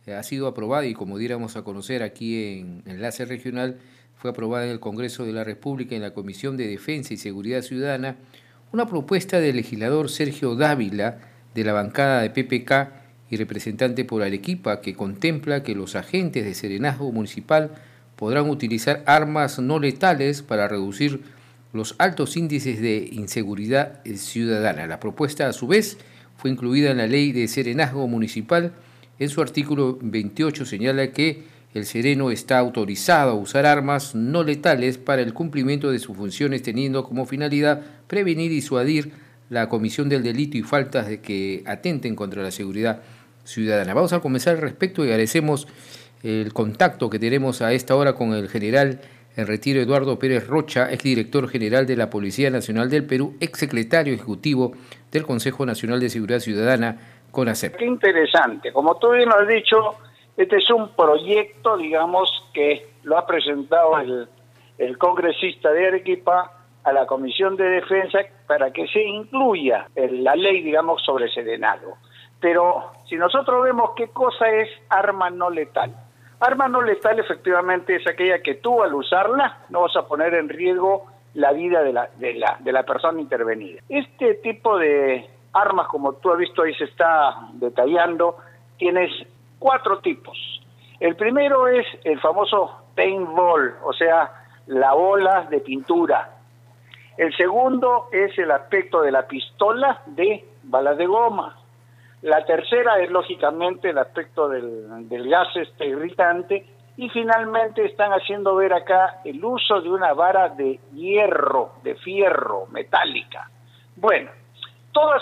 ha sido aprobada y como diéramos a conocer aquí en Enlace Regional, fue aprobada en el Congreso de la República en la Comisión de Defensa y Seguridad Ciudadana una propuesta del legislador Sergio Dávila de la bancada de PPK y representante por Arequipa que contempla que los agentes de Serenazgo Municipal podrán utilizar armas no letales para reducir los altos índices de inseguridad ciudadana. La propuesta, a su vez, fue incluida en la Ley de Serenazgo Municipal. En su artículo 28 señala que el sereno está autorizado a usar armas no letales para el cumplimiento de sus funciones, teniendo como finalidad prevenir y disuadir la comisión del delito y faltas de que atenten contra la seguridad ciudadana. Vamos a comenzar al respecto y agradecemos el contacto que tenemos a esta hora con el general en retiro Eduardo Pérez Rocha, exdirector general de la Policía Nacional del Perú, exsecretario ejecutivo del Consejo Nacional de Seguridad Ciudadana, CONASEP. Qué interesante. Como tú bien lo has dicho, este es un proyecto, digamos, que lo ha presentado el congresista de Arequipa a la Comisión de Defensa para que se incluya en la ley, digamos, sobre serenazgo. Pero si nosotros vemos qué cosa es arma no letal. Arma no letal efectivamente es aquella que tú al usarla no vas a poner en riesgo la vida de la persona intervenida. Este tipo de armas, como tú has visto ahí se está detallando, tienes 4 tipos. El primero es el famoso paintball, o sea, la bola de pintura. El segundo es el aspecto de la pistola de balas de goma. La tercera es lógicamente el aspecto del gas irritante. Y finalmente están haciendo ver acá el uso de una vara de hierro, de fierro, metálica. Bueno, todas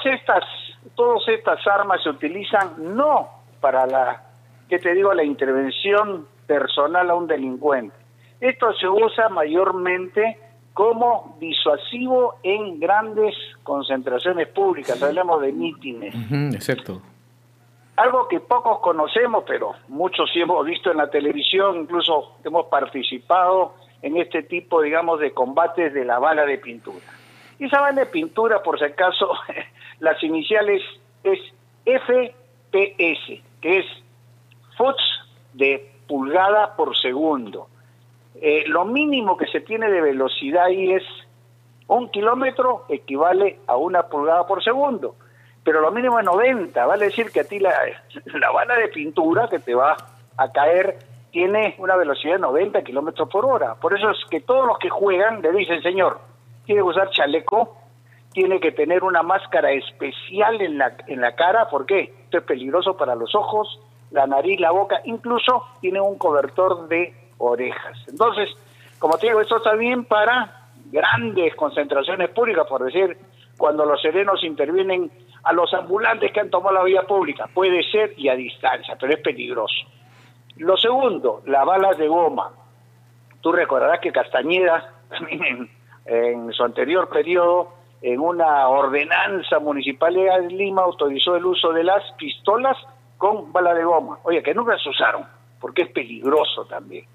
estas armas se utilizan no para la intervención personal a un delincuente. Esto se usa mayormente como disuasivo en grandes concentraciones públicas, hablamos de mítines. Exacto. Algo que pocos conocemos, pero muchos sí hemos visto en la televisión, incluso hemos participado en este tipo, digamos, de combates de la bala de pintura. Y esa bala de pintura, por si acaso, las iniciales es FPS, que es Futs de pulgada por segundo. Lo mínimo que se tiene de velocidad ahí es 1 kilómetro equivale a 1 pulgada por segundo, pero lo mínimo es 90, vale decir que a ti la bala de pintura que te va a caer tiene una velocidad de 90 kilómetros por hora. Por eso es que todos los que juegan le dicen, señor, tiene que usar chaleco, tiene que tener una máscara especial en la cara, ¿por qué? Esto es peligroso para los ojos, la nariz, la boca, incluso tiene un cobertor de orejas. Entonces, como te digo, esto está bien para grandes concentraciones públicas, por decir, cuando los serenos intervienen a los ambulantes que han tomado la vía pública, puede ser y a distancia, pero es peligroso. Lo segundo, las balas de goma. Tú recordarás que Castañeda, también en su anterior periodo, en una ordenanza municipal de Lima, autorizó el uso de las pistolas con bala de goma. Oye, que nunca se usaron, porque es peligroso también.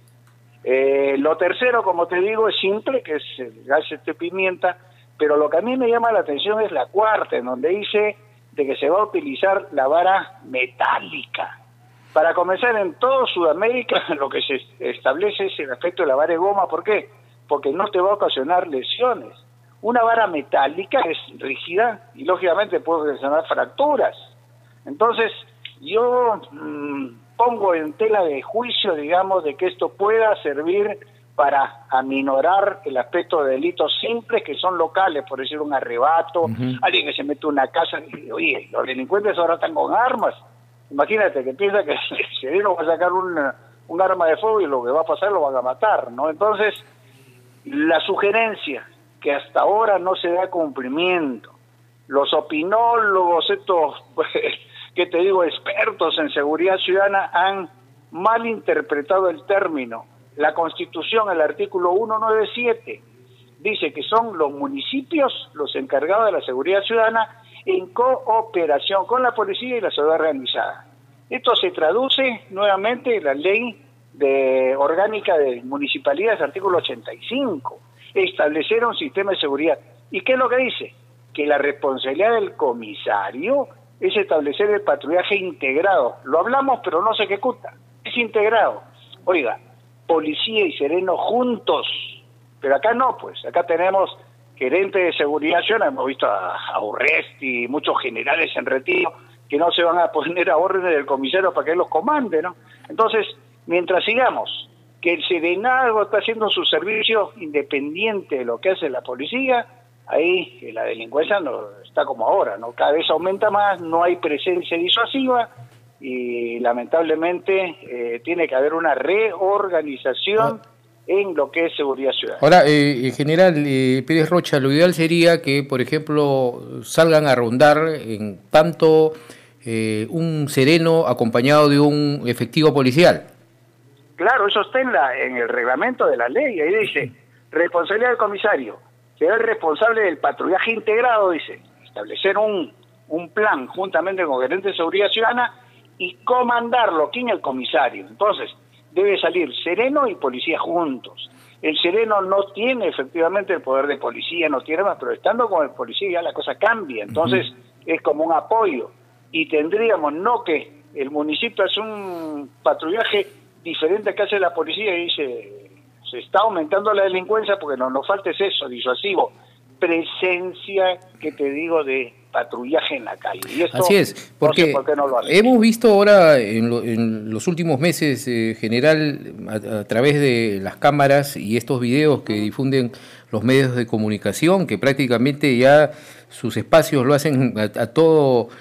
Lo tercero, como te digo, es simple, que es el gas pimienta, pero lo que a mí me llama la atención es la cuarta, en donde dice de que se va a utilizar la vara metálica. Para comenzar, en todo Sudamérica lo que se establece es el aspecto de la vara de goma. ¿Por qué? Porque no te va a ocasionar lesiones. Una vara metálica es rígida y lógicamente puede ocasionar fracturas. Entonces, yo pongo en tela de juicio, digamos, de que esto pueda servir para aminorar el aspecto de delitos simples que son locales, por decir un arrebato, alguien que se mete en una casa y oye, los delincuentes ahora están con armas. Imagínate que piensa que el sereno va a sacar un arma de fuego y lo que va a pasar lo van a matar, ¿no? Entonces, la sugerencia que hasta ahora no se da cumplimiento, los opinólogos, estos que te digo, expertos en seguridad ciudadana han mal interpretado el término. La Constitución, el artículo 197, dice que son los municipios los encargados de la seguridad ciudadana en cooperación con la policía y la seguridad organizada. Esto se traduce nuevamente en la ley orgánica de municipalidades, artículo 85, establecer un sistema de seguridad. ¿Y qué es lo que dice? Que la responsabilidad del comisario es establecer el patrullaje integrado. Lo hablamos, pero no se ejecuta. Es integrado. Oiga, policía y sereno juntos. Pero acá no, pues. Acá tenemos gerente de seguridad ciudadana, hemos visto a Urresti, muchos generales en retiro, que no se van a poner a órdenes del comisario para que él los comande, ¿no? Entonces, mientras sigamos que el serenazgo está haciendo su servicio independiente de lo que hace la policía, ahí la delincuencia no está como ahora, ¿no? Cada vez aumenta más, no hay presencia disuasiva y lamentablemente tiene que haber una reorganización en lo que es seguridad ciudadana. Ahora, general Pérez Rocha, lo ideal sería que, por ejemplo, salgan a rondar en tanto un sereno acompañado de un efectivo policial. Claro, eso está en el reglamento de la ley, ahí dice, responsabilidad del comisario, será el responsable del patrullaje integrado, dice, establecer un plan juntamente con el gerente de seguridad ciudadana y comandarlo. ¿Quién? El comisario. Entonces, debe salir sereno y policía juntos. El sereno no tiene efectivamente el poder de policía, no tiene más, pero estando con el policía ya la cosa cambia. Entonces, es como un apoyo. Y tendríamos, no que el municipio hace un patrullaje diferente que hace la policía y se está aumentando la delincuencia porque nos falta es eso, disuasivo, presencia, que te digo, de patrullaje en la calle. Y esto, así es, porque no sé por qué no lo hace. Hemos visto ahora en los últimos meses, general, a través de las cámaras y estos videos que difunden los medios de comunicación, que prácticamente ya sus espacios lo hacen a todo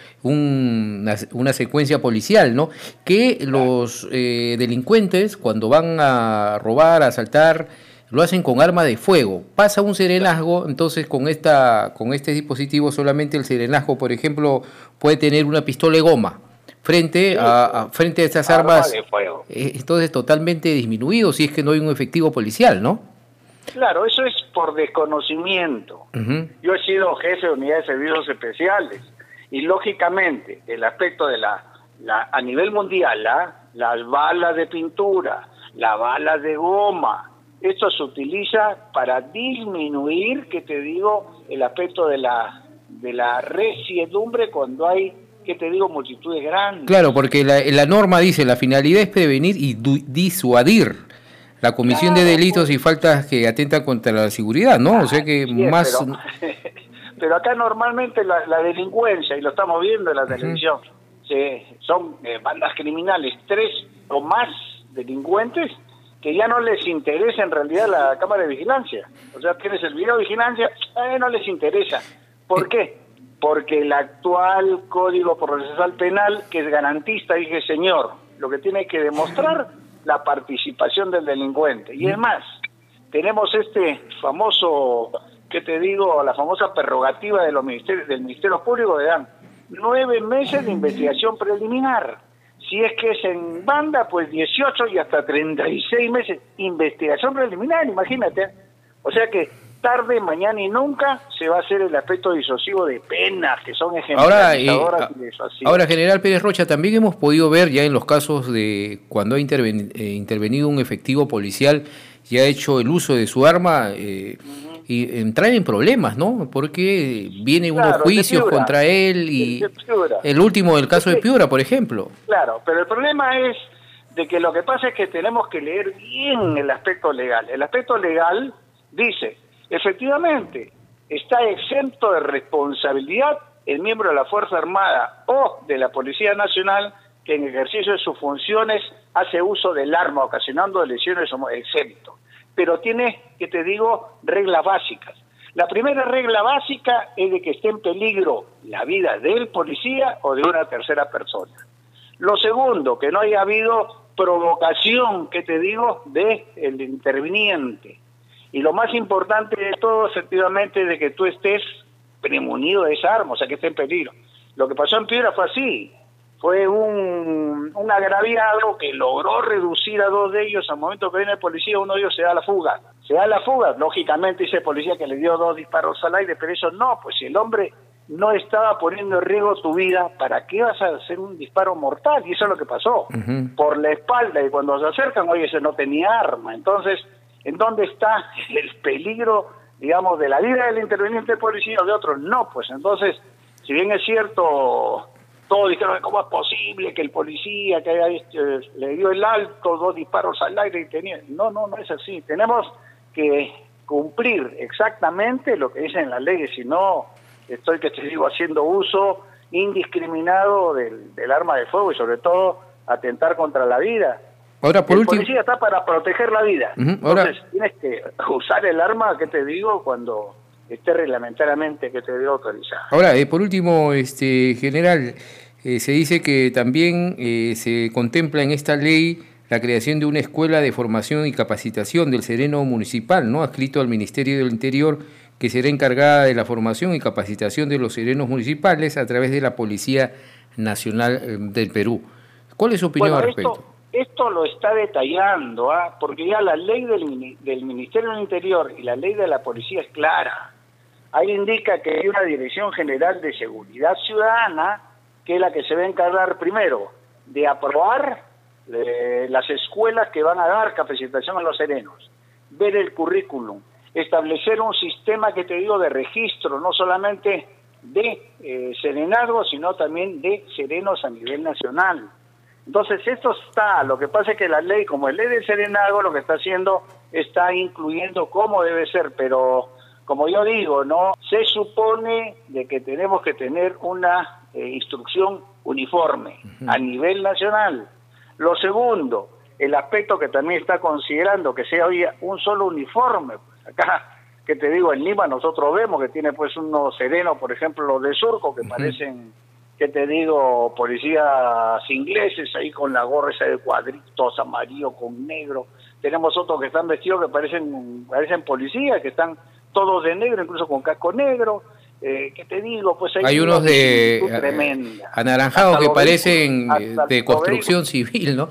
una secuencia policial, ¿no? Que los delincuentes, cuando van a robar, a asaltar, lo hacen con arma de fuego. Pasa un serenazgo, entonces con este dispositivo solamente el serenazgo, por ejemplo, puede tener una pistola de goma frente a estas armas de fuego. Entonces totalmente disminuido si es que no hay un efectivo policial, ¿no? Claro, eso es por desconocimiento. Yo he sido jefe de unidad de servicios especiales y lógicamente el aspecto de a nivel mundial, las balas de pintura, las balas de goma, esto se utiliza para disminuir, que te digo, el aspecto de la resiedumbre cuando hay, que te digo, multitudes grandes. Claro, porque la norma dice, la finalidad es prevenir y disuadir la comisión de delitos y faltas que atentan contra la seguridad, ¿no? O sea que más... Pero acá normalmente la delincuencia, y lo estamos viendo en la televisión, son bandas criminales, 3 o más delincuentes que ya no les interesa en realidad la cámara de vigilancia. O sea, tienes el video de vigilancia, no les interesa. ¿Por qué? Porque el actual Código Procesal Penal, que es garantista, dije, señor, lo que tiene que demostrar la participación del delincuente. Y es más, tenemos este famoso, ¿qué te digo?, la famosa prerrogativa de los del Ministerio Público, que dan 9 meses de investigación preliminar. Si es que es en banda, pues 18 y hasta 36 meses. Investigación preliminar, imagínate. O sea que tarde, mañana y nunca se va a hacer el aspecto disuasivo de penas, que son ejemplarizadoras y disuasivas. Ahora, general Pérez Rocha, también hemos podido ver ya en los casos de cuando ha intervenido un efectivo policial y ha hecho el uso de su arma, y entrar en problemas, ¿no? Porque vienen unos juicios contra él y el último del caso de Piura, por ejemplo. Claro, pero el problema es de que lo que pasa es que tenemos que leer bien el aspecto legal. El aspecto legal dice, efectivamente, está exento de responsabilidad el miembro de la Fuerza Armada o de la Policía Nacional que en ejercicio de sus funciones hace uso del arma ocasionando lesiones o exento. Pero tiene, que te digo, reglas básicas. La primera regla básica es de que esté en peligro la vida del policía o de una tercera persona. Lo segundo, que no haya habido provocación, que te digo, del interviniente. Y lo más importante de todo, efectivamente, es de que tú estés premunido de esa arma, o sea, que esté en peligro. Lo que pasó en Piedra fue así. Fue un agraviado que logró reducir a 2 de ellos. Al momento que viene el policía, uno de ellos se da la fuga. Lógicamente dice el policía que le dio 2 disparos al aire, pero eso no, pues si el hombre no estaba poniendo en riesgo tu vida, ¿para qué vas a hacer un disparo mortal? Y eso es lo que pasó. Por la espalda, y cuando se acercan, oye, ese no tenía arma. Entonces, ¿en dónde está el peligro, digamos, de la vida del interveniente policía o de otros? No, pues entonces, si bien es cierto, Todos dijeron, ¿cómo es posible que el policía que le dio el alto, 2 disparos al aire y tenía... No es así. Tenemos que cumplir exactamente lo que dicen las leyes, si no estoy, que te digo, haciendo uso indiscriminado del arma de fuego y sobre todo atentar contra la vida. Ahora, por último, el policía está para proteger la vida. Entonces tienes que usar el arma, que te digo, cuando esté reglamentariamente, que te digo, autorizado. Ahora, por último, general, se dice que también se contempla en esta ley la creación de una escuela de formación y capacitación del sereno municipal, ¿no?, adscrito al Ministerio del Interior, que será encargada de la formación y capacitación de los serenos municipales a través de la Policía Nacional del Perú. ¿Cuál es su opinión al respecto? Esto lo está detallando, porque ya la ley del Ministerio del Interior y la ley de la Policía es clara. Ahí indica que hay una Dirección General de Seguridad Ciudadana, que es la que se va a encargar primero de aprobar las escuelas que van a dar capacitación a los serenos, ver el currículum, establecer un sistema, que te digo, de registro, no solamente de serenazgo, sino también de serenos a nivel nacional. Entonces esto está, lo que pasa es que la ley, como es ley del serenazgo, lo que está haciendo, está incluyendo cómo debe ser, pero como yo digo, no se supone de que tenemos que tener una instrucción uniforme a nivel nacional. Lo segundo, el aspecto que también está considerando, que sea hoy un solo uniforme. Pues acá, que te digo, en Lima nosotros vemos que tiene pues unos serenos, por ejemplo, los de Surco, que parecen, que te digo, policías ingleses, ahí con la gorra esa de cuadritos, amarillo con negro. Tenemos otros que están vestidos que parecen policías, que están todos de negro, incluso con casco negro. ¿Qué te digo? Pues hay unos de anaranjados que parecen de construcción civil, ¿no?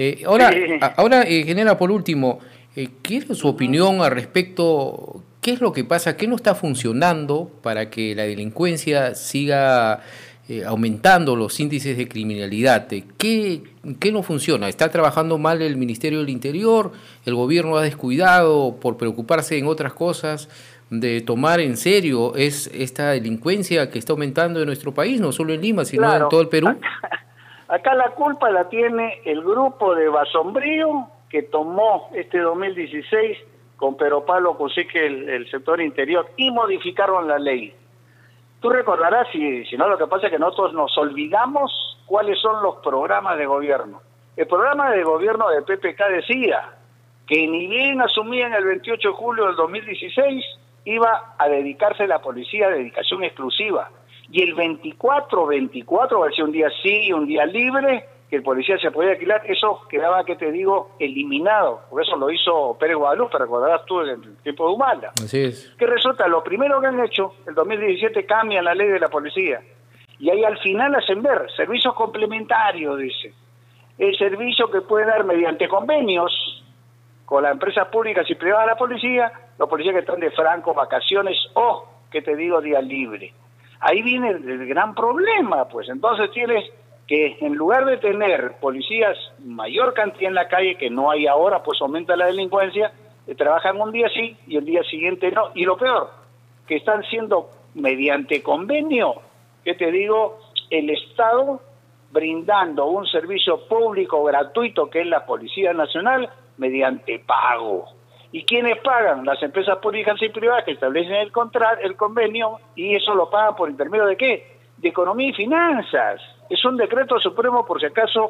Ahora, General, por último, quiero su opinión al respecto. ¿Qué es lo que pasa? ¿Qué no está funcionando para que la delincuencia siga aumentando los índices de criminalidad? ¿Qué no funciona? ¿Está trabajando mal el Ministerio del Interior? ¿El gobierno ha descuidado por preocuparse en otras cosas de tomar en serio esta delincuencia que está aumentando en nuestro país, no solo en Lima, sino en todo el Perú? Acá la culpa la tiene el grupo de Basombrío, que tomó este 2016 con Pedro Pablo Kuczynski el sector interior y modificaron la ley. Tú recordarás, si no, lo que pasa es que nosotros nos olvidamos cuáles son los programas de gobierno. El programa de gobierno de PPK decía que ni bien asumían el 28 de julio del 2016, iba a dedicarse la policía a dedicación exclusiva. Y el 24, va a ser un día sí y un día libre, que el policía se podía alquilar, eso quedaba, que te digo, eliminado. Por eso lo hizo Pérez Guadalupe, recordarás tú, en el tiempo de Humala. Así es. ¿Qué resulta? Lo primero que han hecho, el 2017 cambian la ley de la policía. Y ahí al final hacen ver servicios complementarios, dice. El servicio que puede dar mediante convenios con las empresas públicas y privadas de la policía, los policías que están de franco, vacaciones o, que te digo, día libre. Ahí viene el gran problema, pues entonces tienes que, en lugar de tener policías mayor cantidad en la calle, que no hay ahora, pues aumenta la delincuencia, trabajan un día sí y el día siguiente no. Y lo peor, que están siendo mediante convenio, que te digo, el Estado brindando un servicio público gratuito que es la Policía Nacional mediante pago. ¿Y quiénes pagan? Las empresas públicas y privadas que establecen el convenio, y eso lo pagan por intermedio ¿de qué? De Economía y Finanzas. Es un decreto supremo, por si acaso,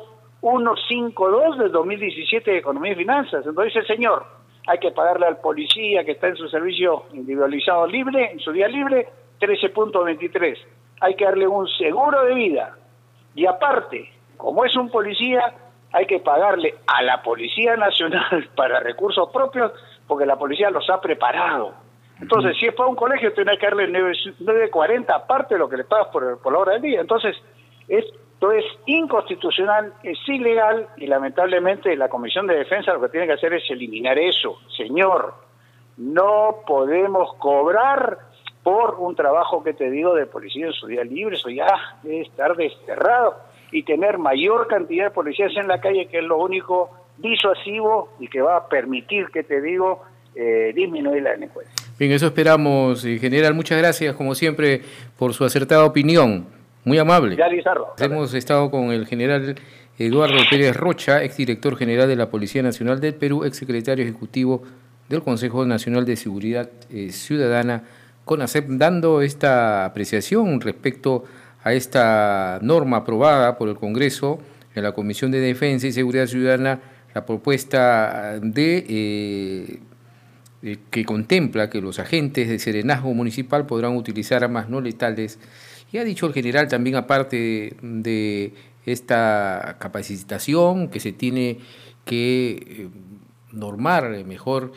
152 del 2017 de Economía y Finanzas. Entonces dice, señor, hay que pagarle al policía que está en su servicio individualizado libre, en su día libre, 13.23. Hay que darle un seguro de vida. Y aparte, como es un policía, hay que pagarle a la Policía Nacional para recursos propios, porque la policía los ha preparado. Entonces, si es para un colegio, tienes que darle 9.40 aparte de lo que le pagas por la hora del día. Entonces, esto es inconstitucional, es ilegal, y lamentablemente la Comisión de Defensa lo que tiene que hacer es eliminar eso. Señor, no podemos cobrar por un trabajo, que te digo, de policía en su día libre. Eso ya debe estar desterrado, y tener mayor cantidad de policías en la calle, que es lo único disuasivo y que va a permitir, que te digo, disminuir la delincuencia. Bien, eso esperamos, general. Muchas gracias, como siempre, por su acertada opinión. Muy amable. Ya, Lizardo. Hemos estado con el general Eduardo Pérez Rocha, exdirector general de la Policía Nacional del Perú, exsecretario ejecutivo del Consejo Nacional de Seguridad Ciudadana, CONASEP, dando esta apreciación respecto a esta norma aprobada por el Congreso en la Comisión de Defensa y Seguridad Ciudadana, la propuesta que contempla que los agentes de serenazgo municipal podrán utilizar armas no letales. Y ha dicho el general también, aparte de esta capacitación que se tiene que normar mejor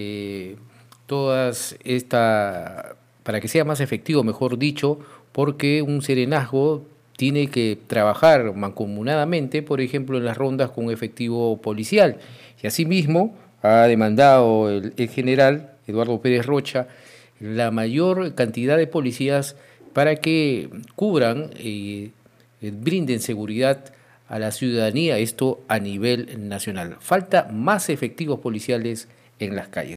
todas esta, para que sea más efectivo, mejor dicho, porque un serenazgo tiene que trabajar mancomunadamente, por ejemplo, en las rondas con efectivo policial. Y asimismo ha demandado el general Eduardo Pérez Rocha la mayor cantidad de policías para que cubran y brinden seguridad a la ciudadanía, esto a nivel nacional. Falta más efectivos policiales en las calles.